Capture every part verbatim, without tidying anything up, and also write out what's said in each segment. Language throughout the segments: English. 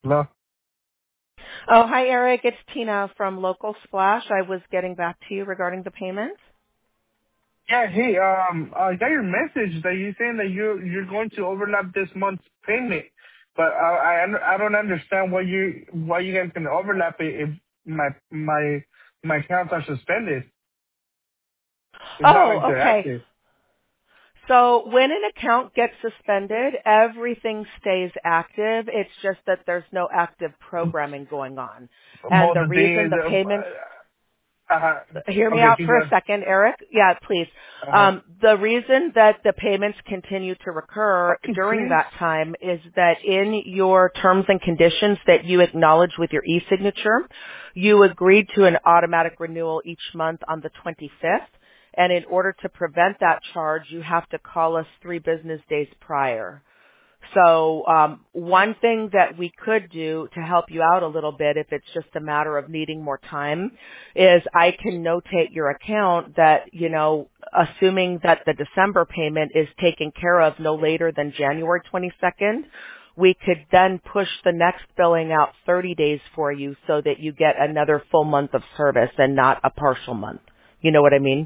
Hello? Oh, hi, Eric. It's Tina from Local Splash. I was getting back to you regarding the payments. Yeah, hey, um, I got your message that you're saying that you're, you're going to overlap this month's payment. But I, I, under- I don't understand why you, why you guys can overlap it if my, my, my accounts are suspended. It's not like Oh, they're okay. active. So when an account gets suspended, everything stays active. It's just that there's no active programming going on. And Well, the the thing reason is, the payments uh, uh, hear me okay, out keep for a going. second, Eric. Yeah, please. Uh-huh. Um, the reason that the payments continue to recur Fucking during please? that time is that in your terms and conditions that you acknowledge with your e-signature, you agreed to an automatic renewal each month on the twenty-fifth. And in order to prevent that charge, you have to call us three business days prior. So um, one thing that we could do to help you out a little bit, if it's just a matter of needing more time, is I can notate your account that, you know, assuming that the December payment is taken care of no later than January twenty-second, we could then push the next billing out thirty days for you so that you get another full month of service and not a partial month. You know what I mean?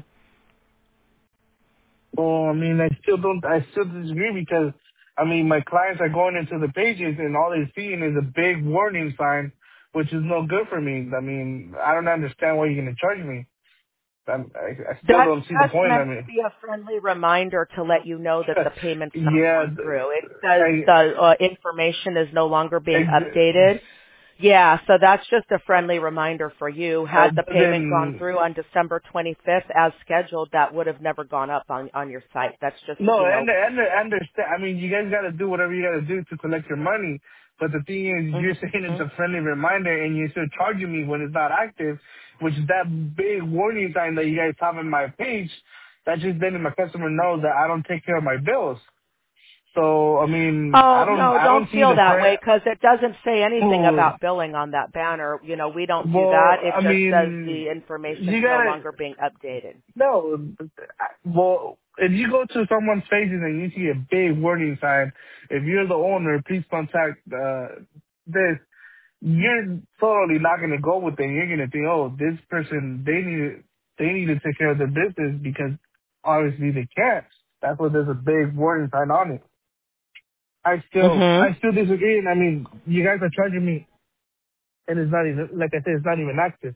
Well, I mean, I still don't, I still disagree because, I mean, my clients are going into the pages and all they're seeing is a big warning sign, which is no good for me. I mean, I don't understand why you're going to charge me. I'm, I, I still That's don't see the just point. I meant to mean, be a friendly reminder to let you know that the payment's not yeah, gone through. It says I, the uh, information is no longer being ex- updated. Yeah, so that's just a friendly reminder for you. Had it the payment gone doesn't, through on December twenty-fifth as scheduled, that would have never gone up on, on your site. That's just, no, you know. and, and I understand. I mean, you guys got to do whatever you got to do to collect your money. But the thing is, you're saying it's Mhm. a friendly reminder and you're still charging me when it's not active, which is that big warning sign that you guys have on my page. That's just letting my customer know that I don't take care of my bills. So, I mean, I Oh, don't, no, I don't don't see feel the that way credit. because it doesn't say anything Oh, about billing on that banner. You know, we don't do that. well, It I just says mean, the information's you no gotta, longer being updated. no, well, if you go to someone's pages and you see a big warning sign, if you're the owner, please contact uh, this. You're totally not gonna go with it. You're gonna think, oh, this person, they need, they need to take care of their business because obviously they can't. That's why there's a big warning sign on it. I still, Mhm. I still disagree. And I mean, you guys are charging me, and it's not even, like I said, it's not even active.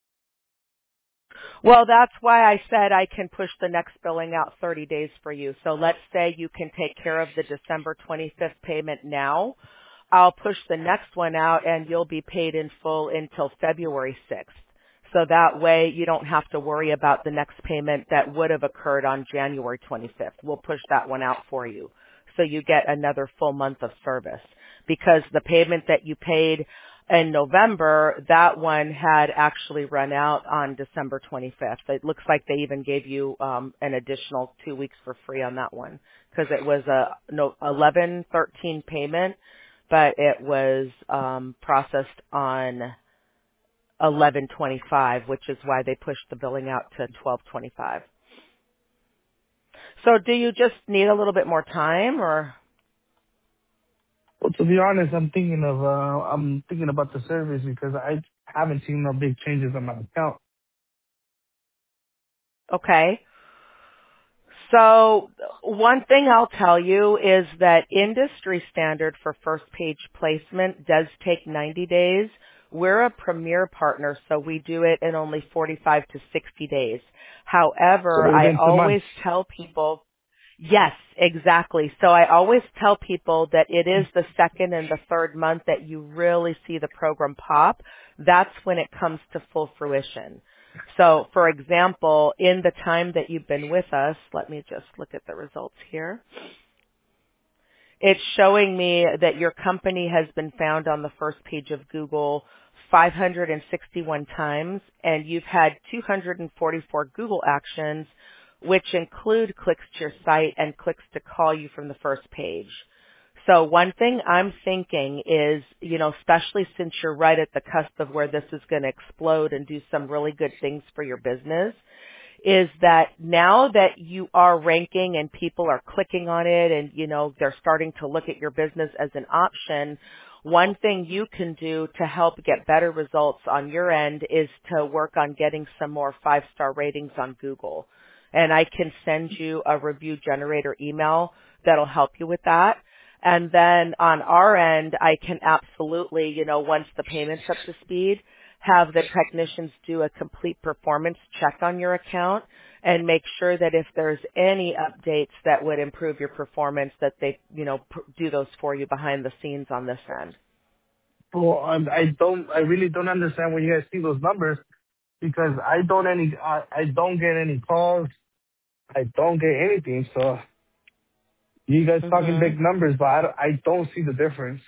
Well, that's why I said I can push the next billing out thirty days for you. So let's say you can take care of the December twenty-fifth payment now. I'll push the next one out and you'll be paid in full until February sixth. So that way you don't have to worry about the next payment that would have occurred on January twenty-fifth. We'll push that one out for you. So you get another full month of service because the payment that you paid in November, that one had actually run out on December twenty-fifth. It looks like they even gave you um, an additional two weeks for free on that one because it was a no eleven thirteen payment, but it was um, processed on eleven twenty-five, which is why they pushed the billing out to twelve twenty-five. So do you just need a little bit more time or? Well, to be honest, I'm thinking of, uh, I'm thinking about the service because I haven't seen no big changes on my account. Okay. So one thing I'll tell you is that industry standard for first page placement does take ninety days. We're a premier partner, so we do it in only forty-five to sixty days. So However, I within two months. always tell people, yes, exactly. So I always tell people that it is the second and the third month that you really see the program pop. That's when it comes to full fruition. So, for example, in the time that you've been with us, let me just look at the results here. It's showing me that your company has been found on the first page of Google five hundred sixty-one times, and you've had two hundred forty-four Google actions, which include clicks to your site and clicks to call you from the first page. So one thing I'm thinking is, you know, especially since you're right at the cusp of where this is going to explode and do some really good things for your business, is that now that you are ranking and people are clicking on it and, you know, they're starting to look at your business as an option, One thing you can do to help get better results on your end is to work on getting some more five-star ratings on Google. And I can send you a review generator email that'll help you with that. And then on our end, I can absolutely, you know, once the payment's up to speed, have the technicians do a complete performance check on your account and make sure that if there's any updates that would improve your performance, that they, you know, pr- do those for you behind the scenes on this end. Well, um, I don't, I really don't understand when you guys see those numbers because I don't any, I, I don't get any calls. I don't get anything. So you guys talking hmm big numbers, but I, don't- I don't see the difference.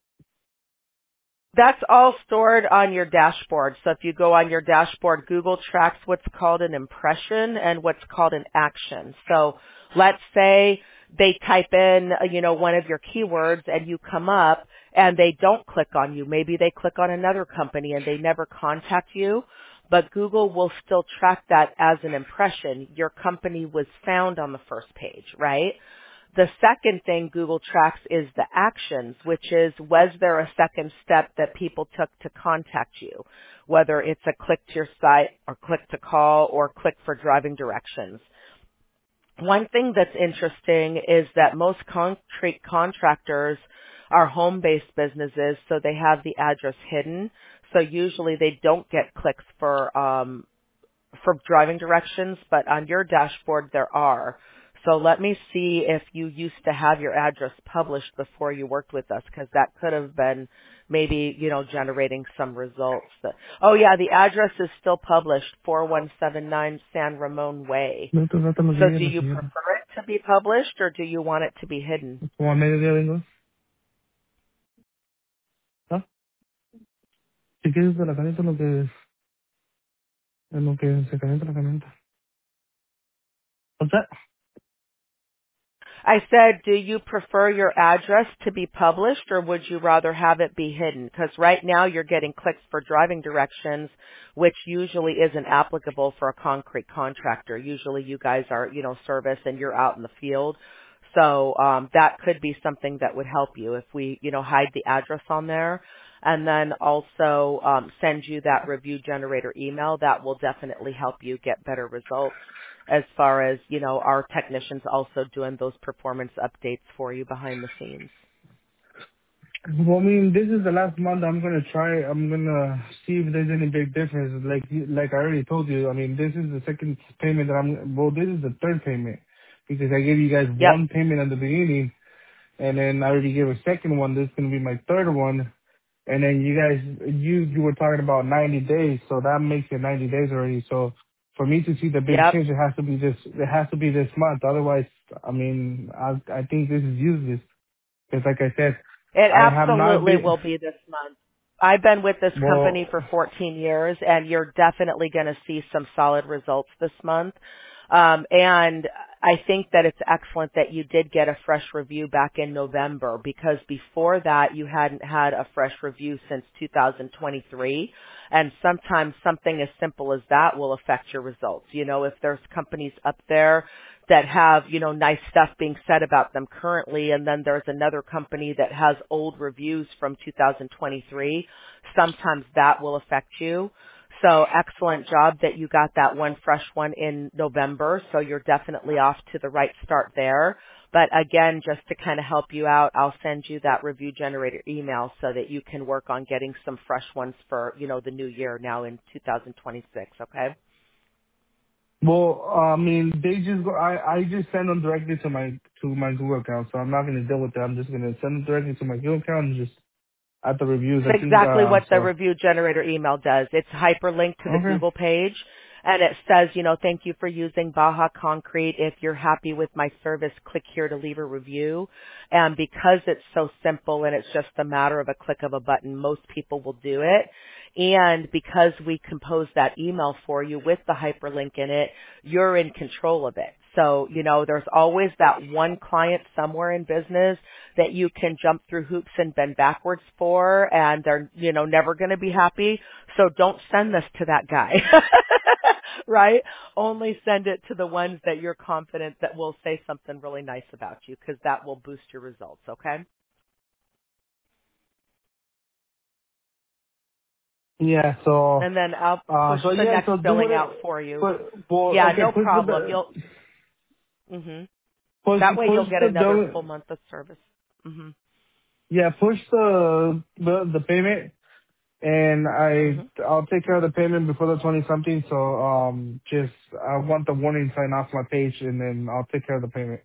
That's all stored on your dashboard. So if you go on your dashboard, Google tracks what's called an impression and what's called an action. So let's say they type in, uh, you know, one of your keywords and you come up and they don't click on you. Maybe they click on another company and they never contact you, but Google will still track that as an impression. Your company was found on the first page, right? The second thing Google tracks is the actions, which is was there a second step that people took to contact you, whether it's a click to your site or click to call or click for driving directions. One thing that's interesting is that most concrete contractors are home-based businesses, so they have the address hidden. So usually they don't get clicks for um, for driving directions, but on your dashboard there are. So let me see if you used to have your address published before you worked with us, because that could have been maybe, you know, generating some results. That, oh yeah, the address is still published, four one seven nine San Ramon Way. No te trata lo que So diga do la you señora. prefer it to be published or do you want it to be hidden? Como a mediodía vengo. ¿Ah? Si quieres de la camioneta, lo que, en lo que se calienta la camioneta. What's that? I said, do you prefer your address to be published or would you rather have it be hidden? Because right now you're getting clicks for driving directions, which usually isn't applicable for a concrete contractor. Usually you guys are, you know, service and you're out in the field. So um, that could be something that would help you if we, you know, hide the address on there and then also um, send you that review generator email. That will definitely help you get better results as far as, you know, our technicians also doing those performance updates for you behind the scenes. Well, I mean, this is the last month I'm gonna try. I'm gonna see if there's any big difference. Like, like I already told you. I mean, this is the second payment that I'm. Well, this is the third payment because I gave you guys Yep. one payment at the beginning, and then I already gave a second one. This is gonna be my third one, and then you guys, you you were talking about ninety days, so that makes it ninety days already. So for me to see the big Yep. change, it has to be this. It has to be this month. Otherwise, I mean, I I think this is useless. Because like I said, It I have not absolutely been. will be this month. I've been with this company Well, for fourteen years and you're definitely going to see some solid results this month. Um, and I think that it's excellent that you did get a fresh review back in November because before that you hadn't had a fresh review since two thousand twenty-three. And sometimes something as simple as that will affect your results. You know, if there's companies up there that have, you know, nice stuff being said about them currently, and then there's another company that has old reviews from two thousand twenty-three, sometimes that will affect you. So excellent job that you got that one fresh one in November. So you're definitely off to the right start there. But again, just to kind of help you out, I'll send you that review generator email so that you can work on getting some fresh ones for, you know, the new year now in two thousand twenty-six. Okay. well, I mean, they just go. I I just send them directly to my to my Google account, so I'm not gonna deal with that. I'm just gonna send them directly to my Google account and just at the reviews. I It's think. exactly Uh, what the so review generator email does. It's hyperlinked to the okay. Google page and it says, you know, thank you for using Baja Concrete. If you're happy with my service, click here to leave a review. And because it's so simple and it's just a matter of a click of a button, most people will do it. And because we compose that email for you with the hyperlink in it, you're in control of it. So, you know, there's always that one client somewhere in business that you can jump through hoops and bend backwards for, and they're, you know, never going to be happy. So don't send this to that guy, right? Only send it to the ones that you're confident that will say something really nice about you, because that will boost your results, okay? Yeah. So, And then I'll uh, push so the yeah. next So do billing it. out for you. But well, Yeah, okay. no Push the problem. the- You'll, mhm. push That way push you'll get the another full bill. month of service. Mhm. Yeah. Push the the the payment, and I Mhm. I'll take care of the payment before the twenty something. So um, just I want the warning sign off my page, and then I'll take care of the payment.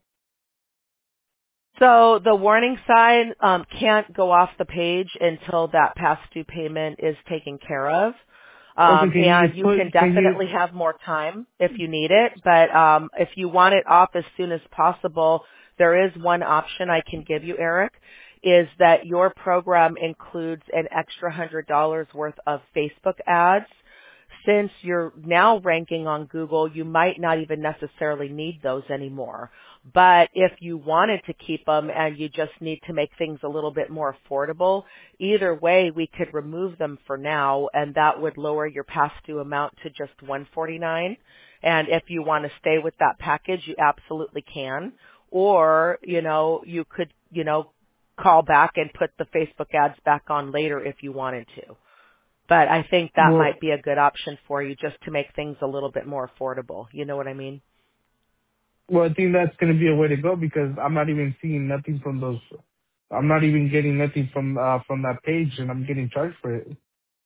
So the warning sign um, can't go off the page until that past due payment is taken care of. Okay. Um, Can you and just you put? can Can you? definitely have more time if you need it. But um, if you want it off as soon as possible, there is one option I can give you, Eric, is that your program includes an extra one hundred dollars worth of Facebook ads. Since you're now ranking on Google, you might not even necessarily need those anymore. But if you wanted to keep them and you just need to make things a little bit more affordable, either way we could remove them for now, and that would lower your past due amount to just one hundred forty-nine dollars. And if you want to stay with that package, you absolutely can. Or, you know, you could, you know, call back and put the Facebook ads back on later if you wanted to. But I think that Well, might be a good option for you just to make things a little bit more affordable. You know what I mean? well, I think that's gonna be a way to go because I'm not even seeing nothing from those. I'm not even getting nothing from uh from that page, and I'm getting charged for it.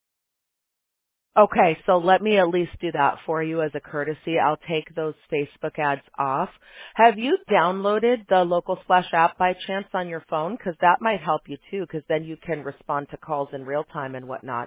Okay, so let me at least do that for you as a courtesy. I'll take those Facebook ads off. Have you downloaded the Local Splash app by chance on your phone? Because that might help you too, because then you can respond to calls in real time and whatnot.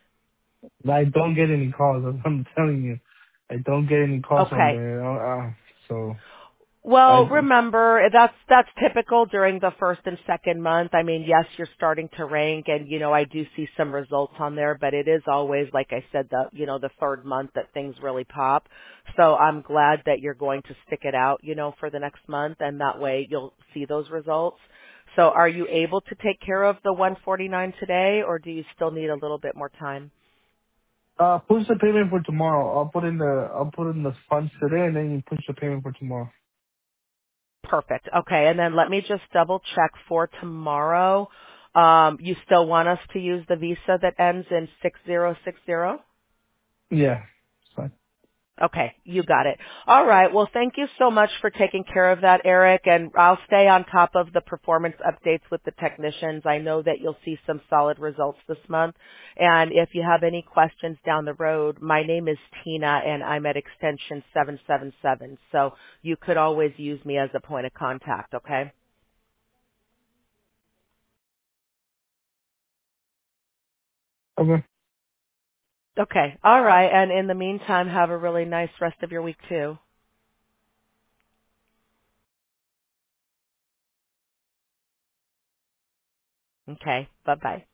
I don't get any calls. I'm telling you, I don't get any calls from Okay. there. Uh, uh, so Well, I remember, that's that's typical during the first and second month. I mean, yes, you're starting to rank and you know, I do see some results on there, but it is always like I said the, you know, the third month that things really pop. So I'm glad that you're going to stick it out, you know, for the next month and that way you'll see those results. So are you able to take care of the one forty-nine today or do you still need a little bit more time? uh push the payment for tomorrow. I'll put in the I'll put in the funds today, and then you push the payment for tomorrow. Perfect. Okay, and then let me just double check for tomorrow. Um, you still want us to use the visa that ends in six zero six zero? Yeah, it's fine. Okay, you got it. All right. Well, thank you so much for taking care of that, Eric, and I'll stay on top of the performance updates with the technicians. I know that you'll see some solid results this month. And if you have any questions down the road, my name is Tina and I'm at extension seven seven seven. So you could always use me as a point of contact, okay? Okay. Okay. All right. And in the meantime, have a really nice rest of your week too. Okay. Bye bye.